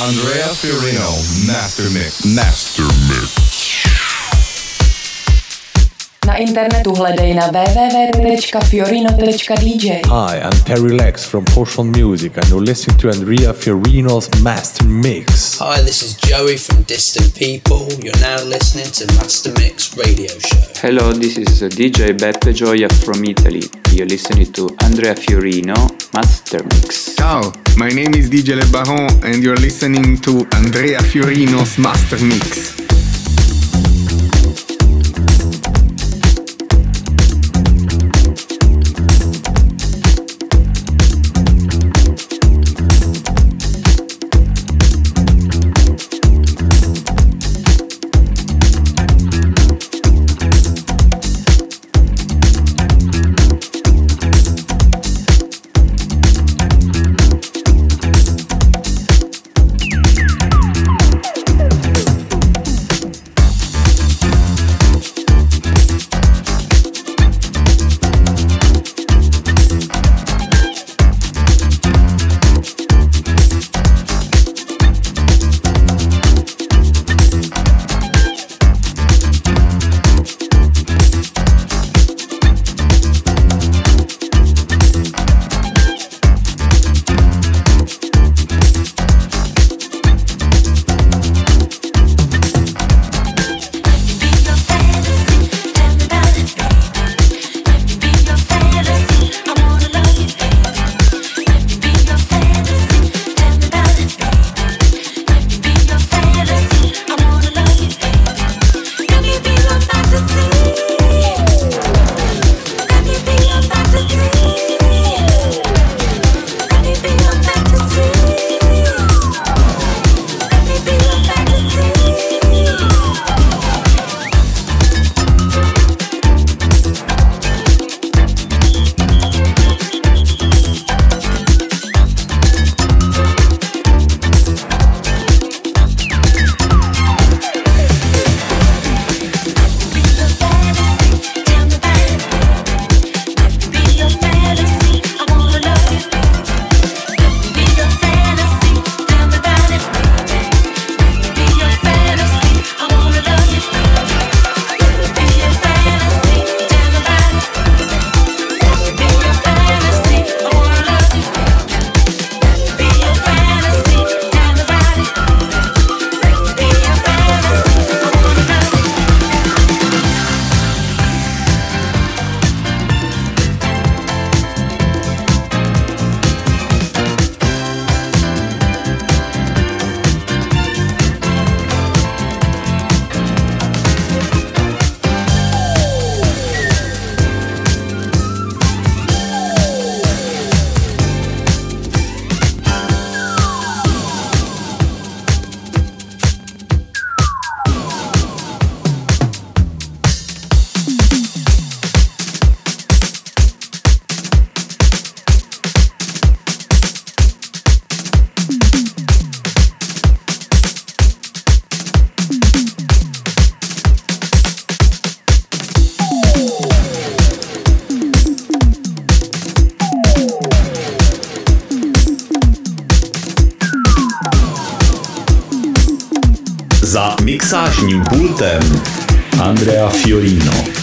Andrea Fiorino, Master Mix. Master Mix. Na internetu hledej na www.fiorino.dj. Hi, I'm Terry Lex from Potion Music and you're listening to Andrea Fiorino's Master Mix. Hi, this is Joey from Distant People. You're now listening to Master Mix Radio Show. Hello, this is DJ Beppe Gioia from Italy. You're listening to Andrea Fiorino Master Mix. Ciao, my name is DJ Le Baron and you're listening to Andrea Fiorino's Master Mix. Za mixážním pultem Andrea Fiorino.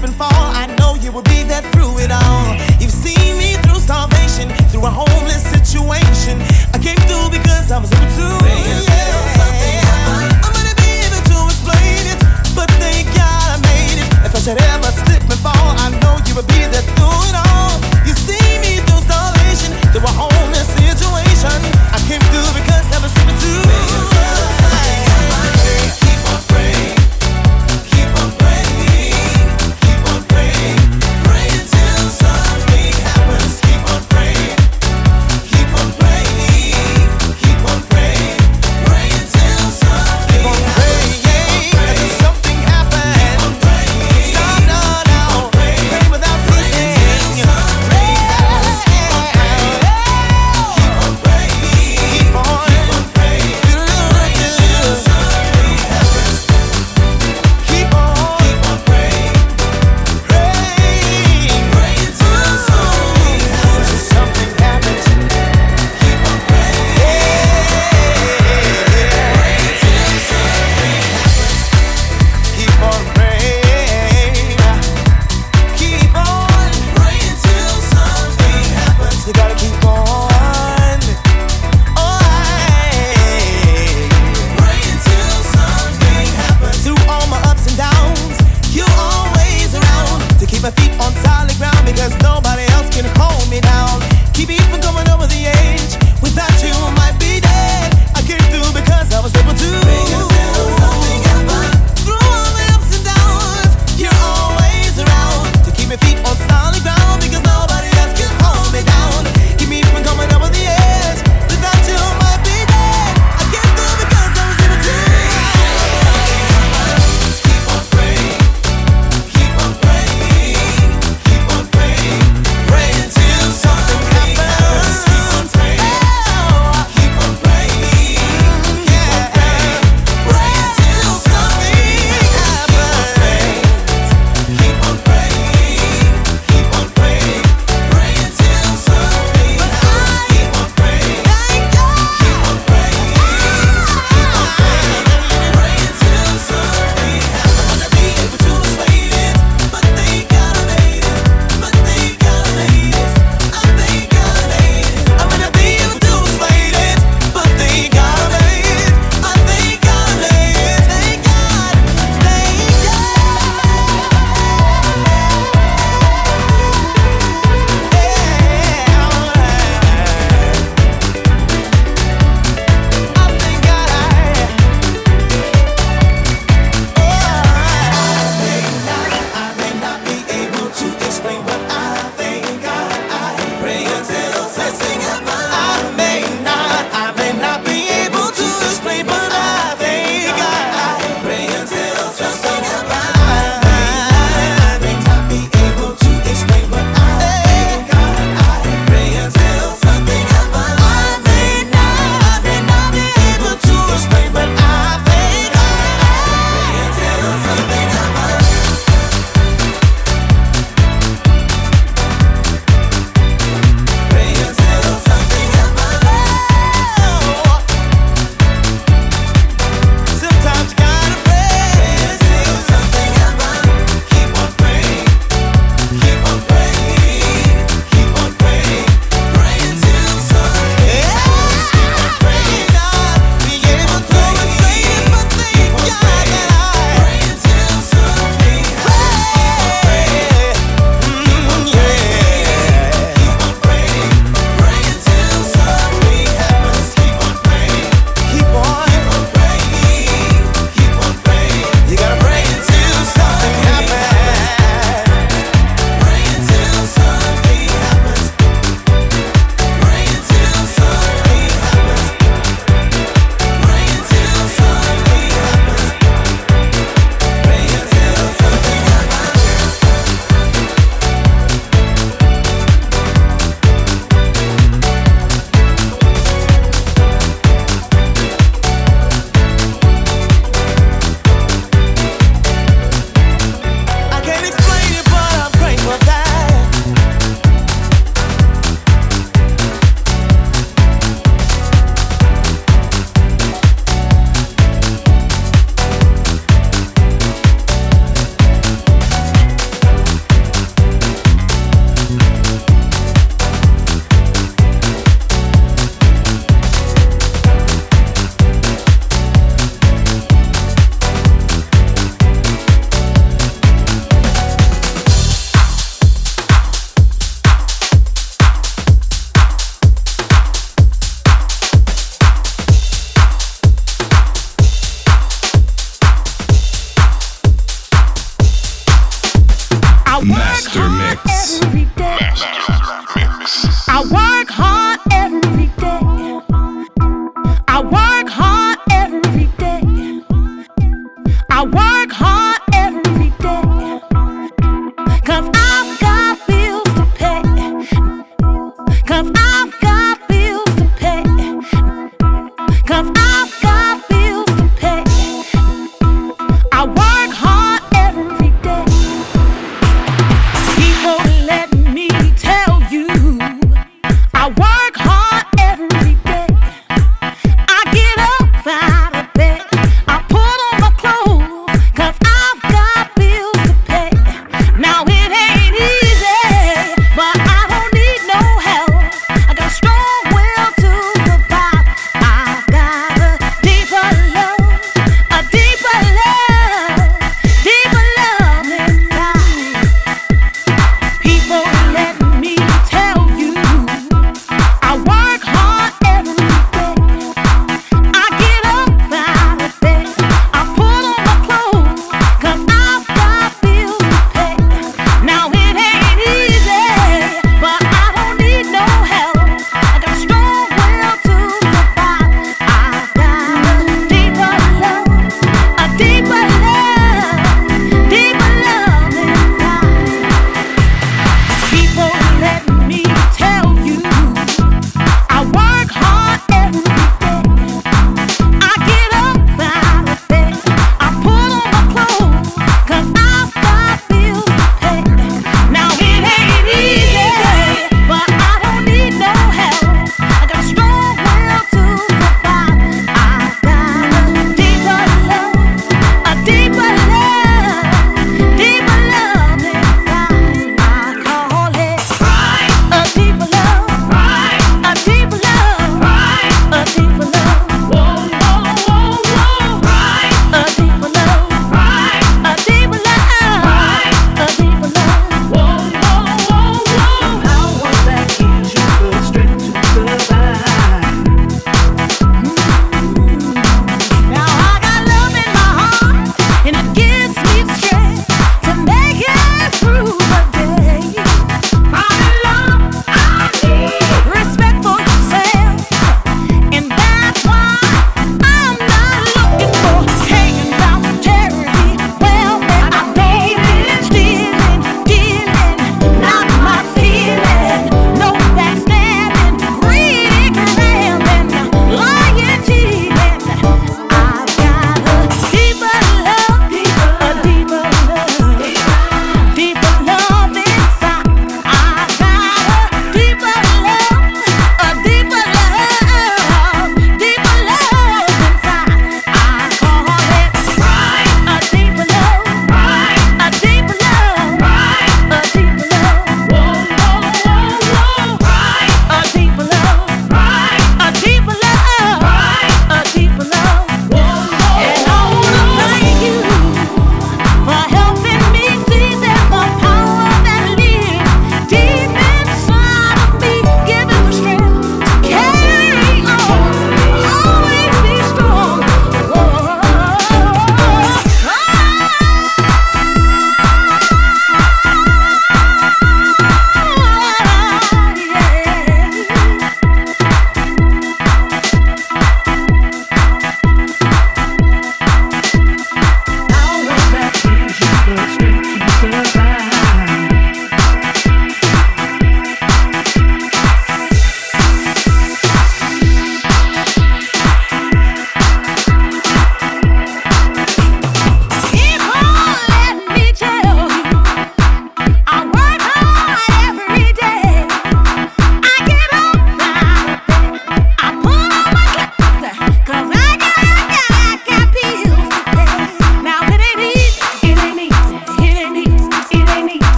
slip and fall, I know you will be there through it all. You've seen me through starvation, through a homeless situation. I came through because I was able to. I'm gonna be able to explain it, but thank God I made it. If I should ever slip and fall, I know you will be there through it all. You see me through starvation, through a homeless situation. I came through because I was able to. Keep on praying, keep on praying, keep on praying, praying till something happens. Keep on praying, keep on praying, keep on praying, praying till something happens. Something happens. Keep on praying, stop now, pray without ceasing. Keep on praying, keep on praying, keep on praying, keep on praying, praying till something happens. Keep on praying, praying till something happens. Something happens. Keep on praying, praying till something happens. Keep on praying, keep on praying till something happens. You gotta keep on. Praying till something happens. Through all my ups and downs, you're always around to keep my feet on solid ground, because nobody else can hold me down. Keep me from going over the edge. Without you, I might be dead. I came through because I was able to. Through all the ups and downs, you're always around to keep my feet on solid ground, because nobody else can hold me down. Keep me from coming over the edge. Without you, I might be dead. I came through because I was able to. Keep on praying, keep on praying, keep on praying, praying till something happens. Keep on praying, Master Mix. every day. I work hard every day. I work hard every day. I work hard every day. 'Cause I've got bills to pay. 'Cause I've got bills to pay. 'Cause I've got bills to pay. I work hard every day. People, let me tell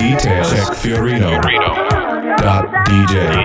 details, check Fiorino.dj.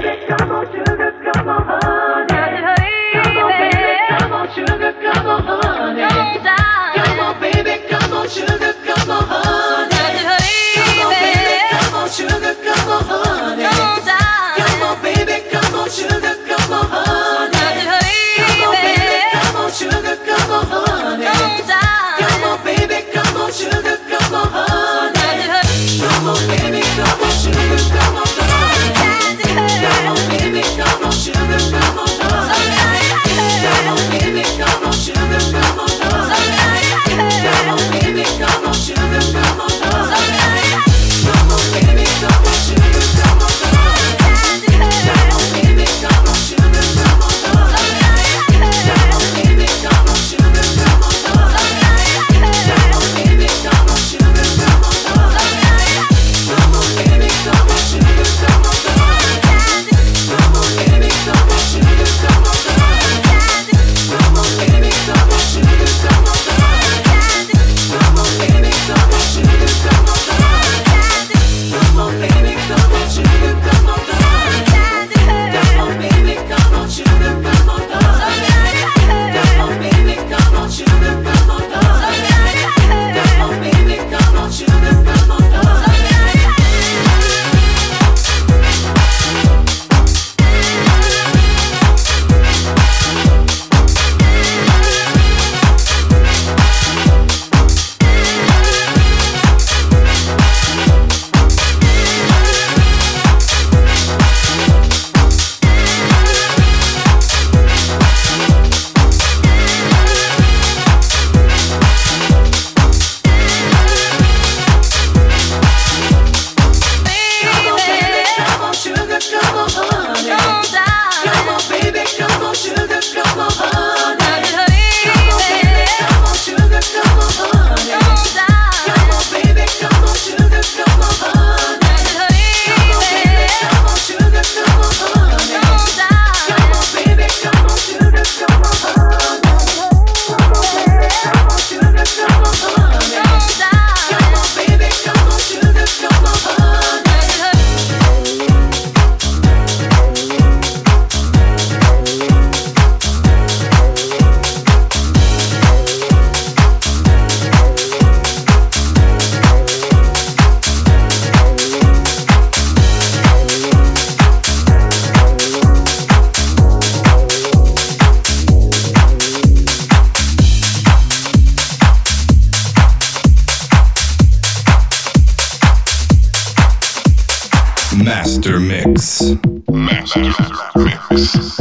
Master Mix. Master Mix.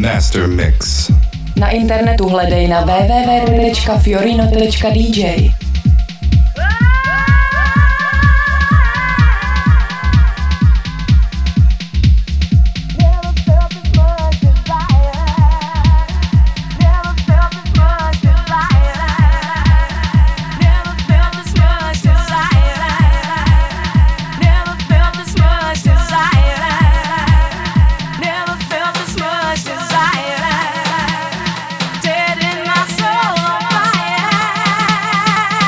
Master Mix. Na internetu hledej na www.fiorino.dj. Dead in my soul, fire.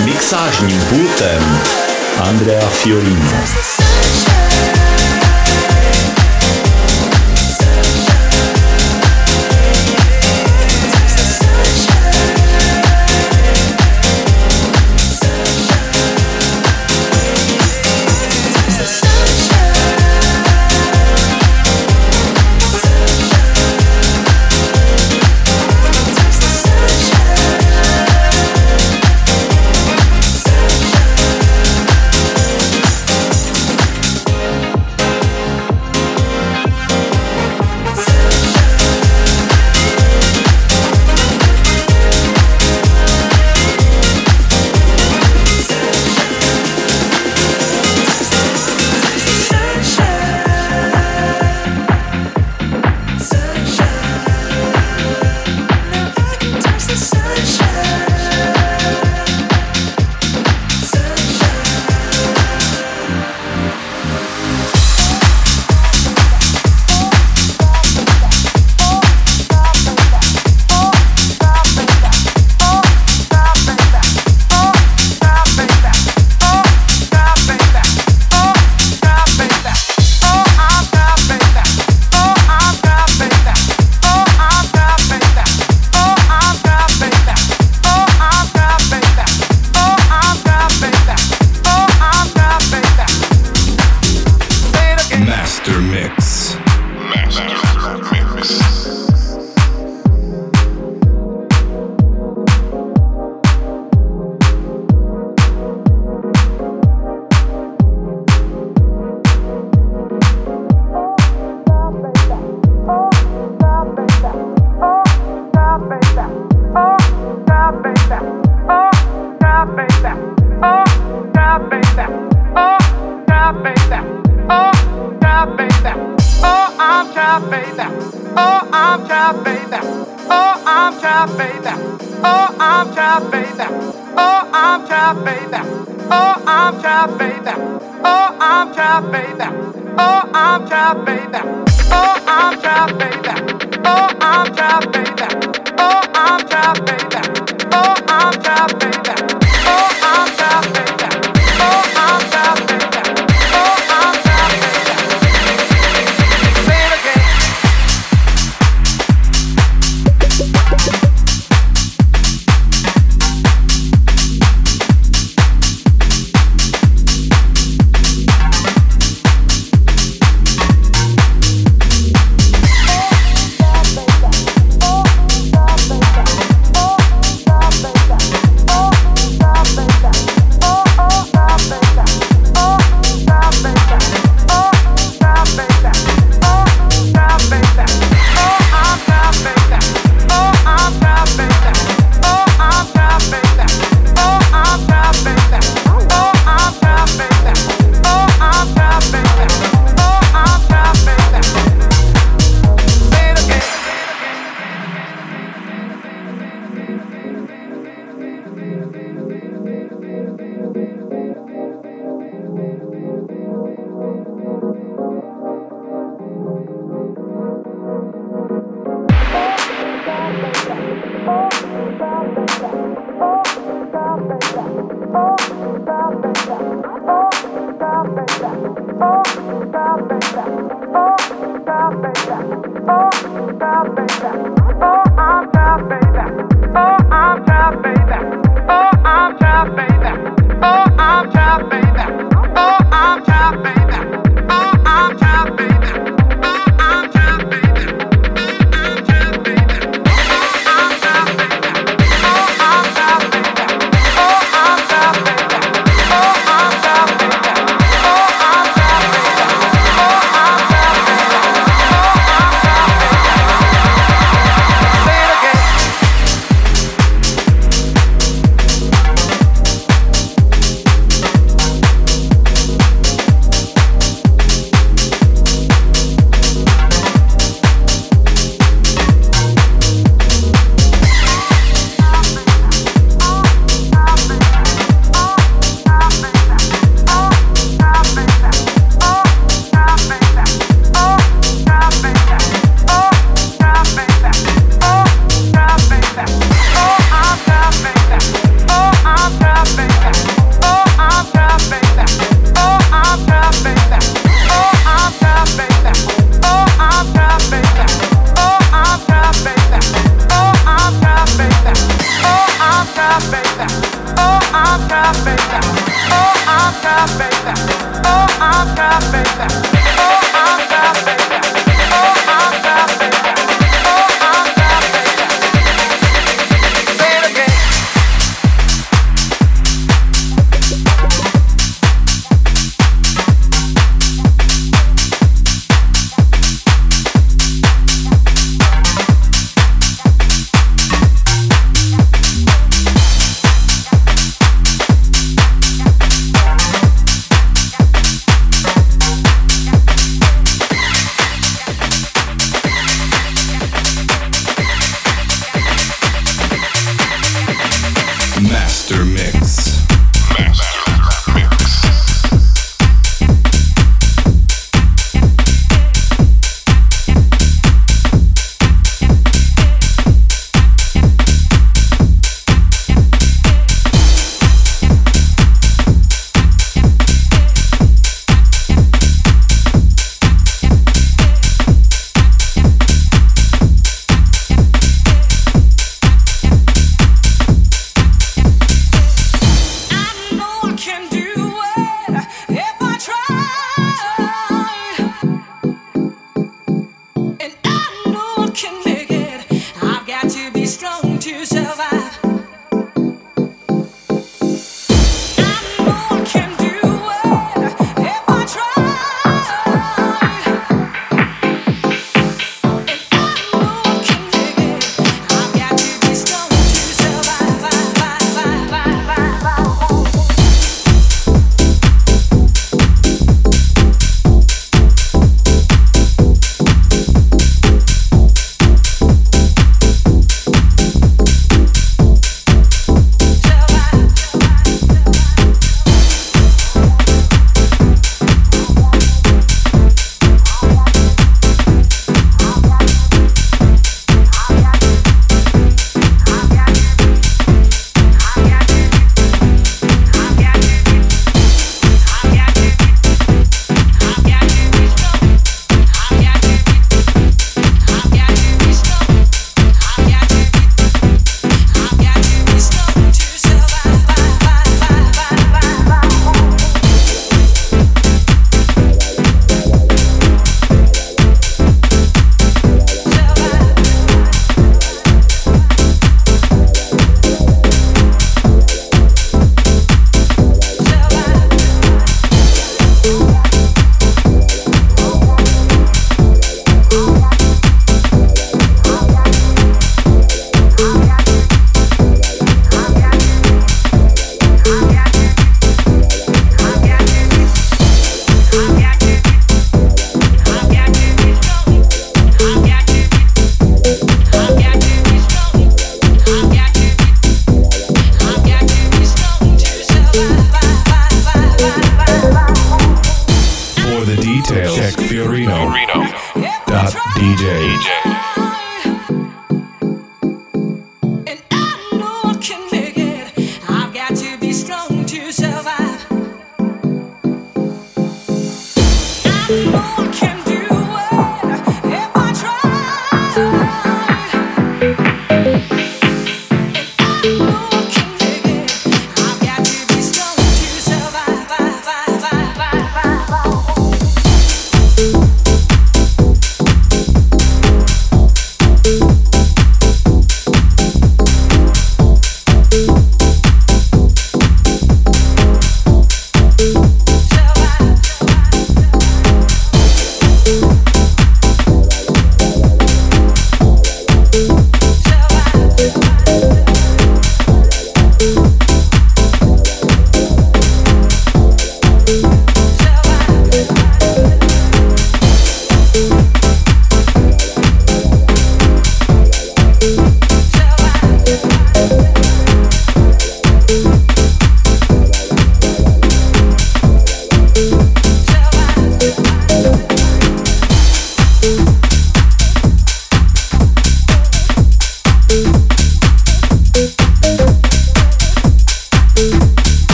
Mixážním pultem Andrea Fiorino.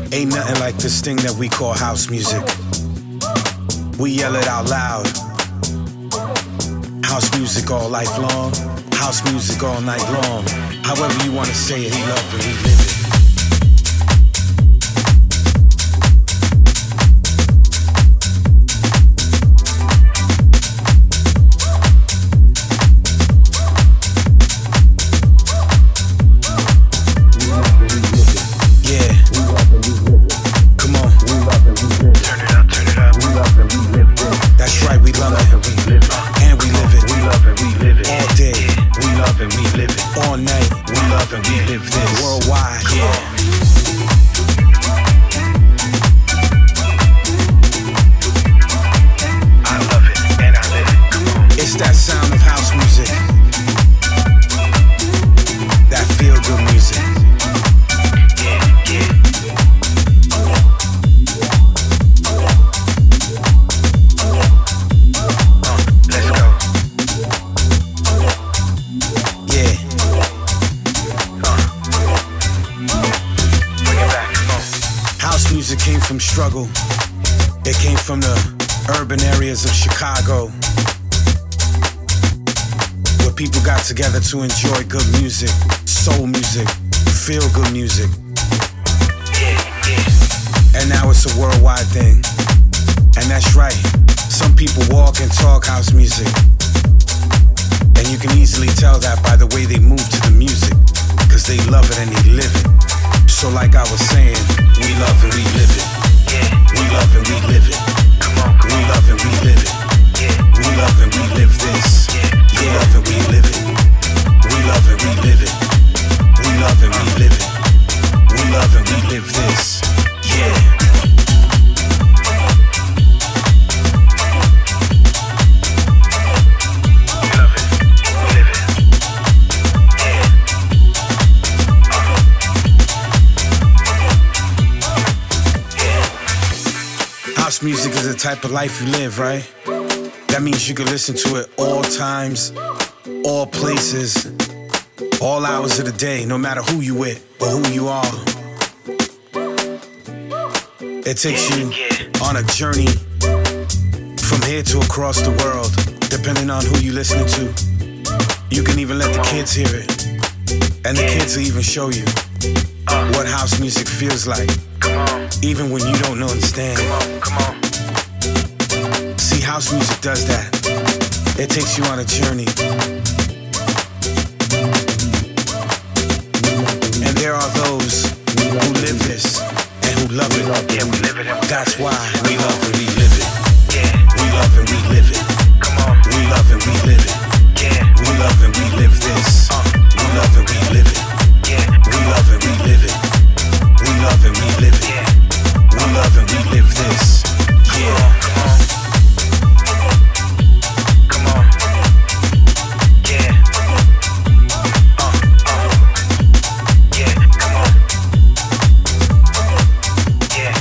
Ain't nothing like this thing that we call house music. We yell it out loud. House music all life long. House music all night long. However you wanna say it, we love it, we live it. It came from the urban areas of Chicago, where people got together to enjoy good music, soul music, feel good music. And now it's a worldwide thing. And that's right, some people walk and talk house music, and you can easily tell that by the way they move to the music, cause they love it and they live it. So like I was saying, we love and we live it. We love and we live it. We love and we live it. We love and we live this. We love and we live it. We love and we live it. We love and we live it. We love and we live this. Yeah. House music is the type of life you live, right? That means you can listen to it all times, all places, all hours of the day, no matter who you with or who you are. It takes you on a journey from here to across the world, depending on who you listening to. You can even let the kids hear it, and the kids will even show you what house music feels like. Even when you don't understand. Come on. See, house music does that. It takes you on a journey. And there are those who live this and who love it. Yeah, we live it. That's why we love and we live it. Yeah. We love and we live it. Come on. We love and we live it. Yeah. We love and we live this. We love and we live it. Yeah. We love and we live it. We love and we live it. Yeah. We love and we live this. Yeah. Come on. Come on. Yeah. Yeah. Come on. Yeah.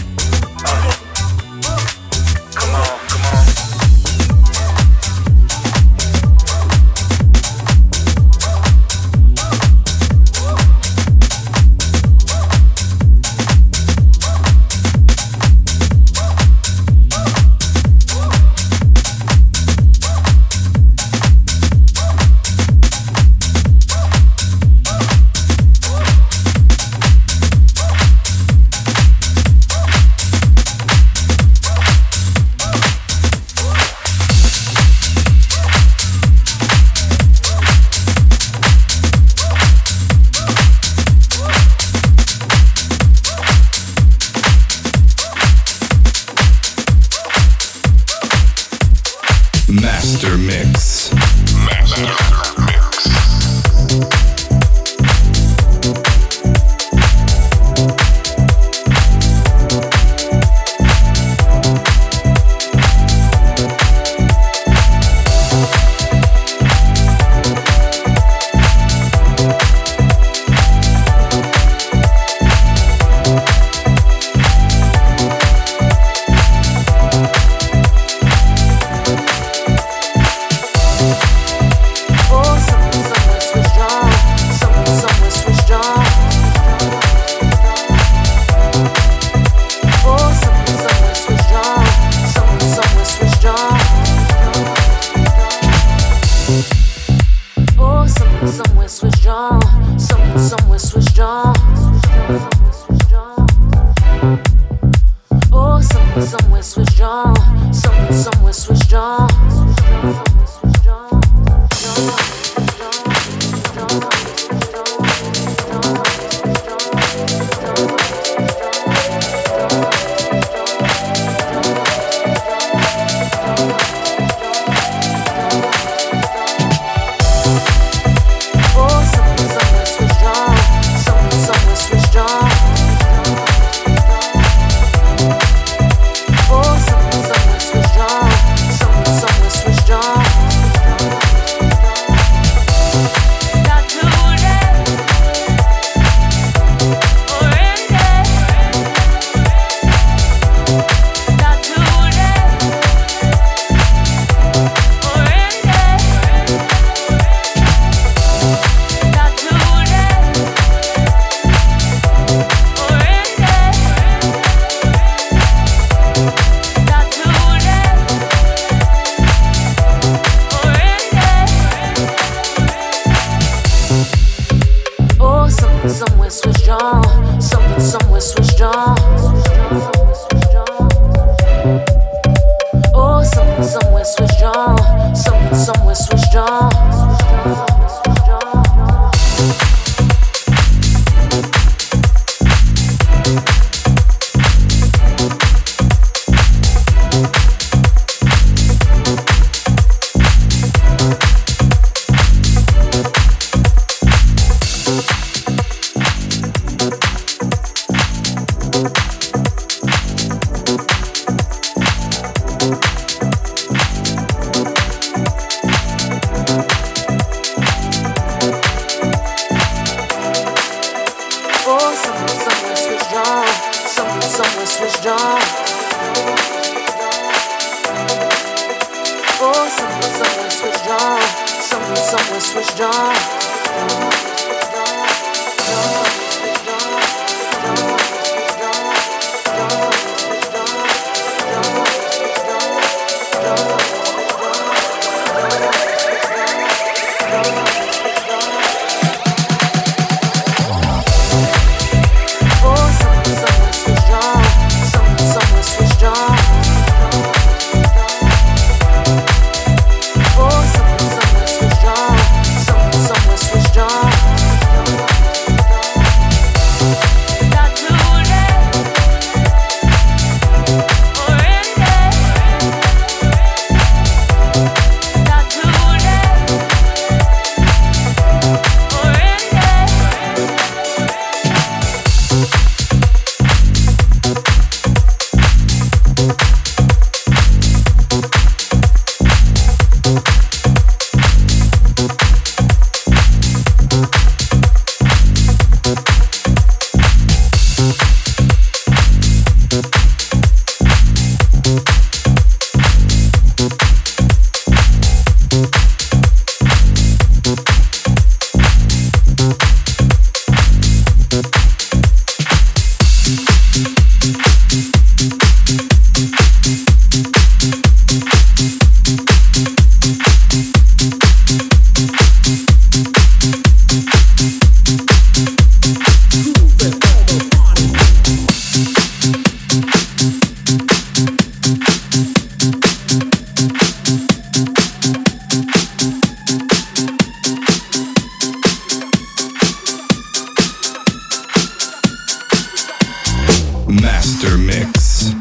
Come on. Come on. somewhere switched on. Somewhere switched on. Somewhere switched on. Somewhere switched on. Oh, somewhere switched on. Somewhere switched on. Somewhere switched on. Master Mix.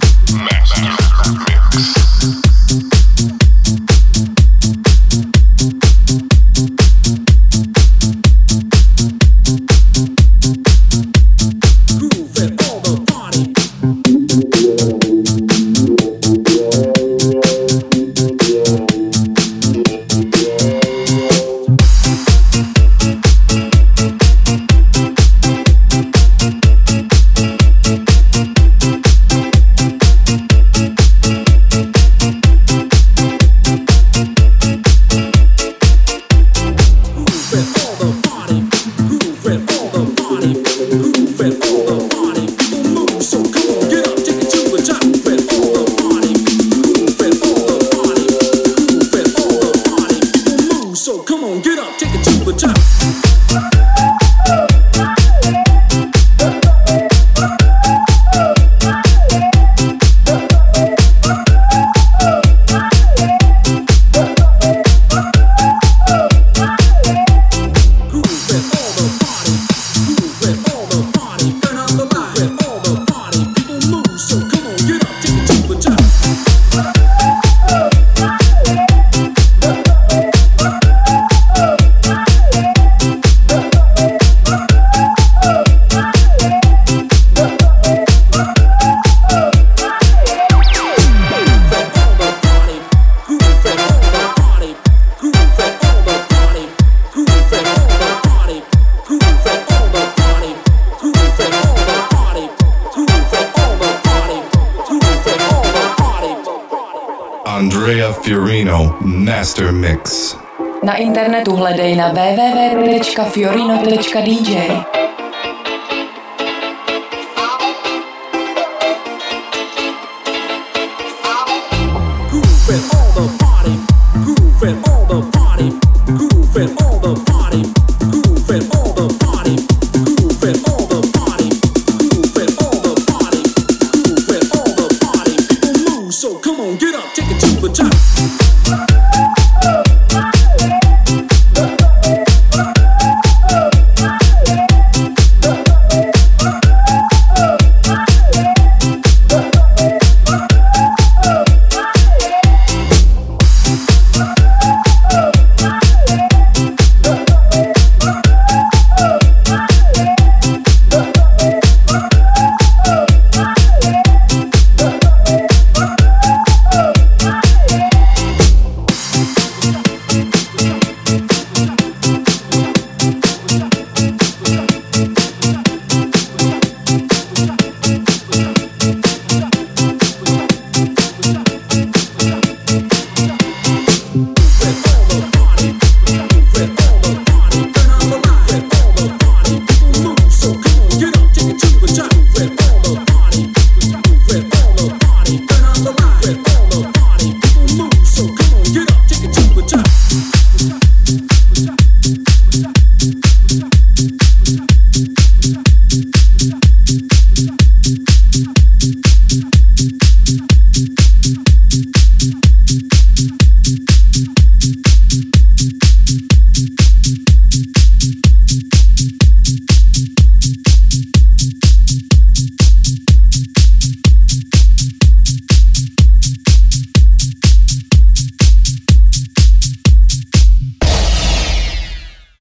Andrea Fiorino Master Mix. Na internetu hledej na www.fiorino.dj.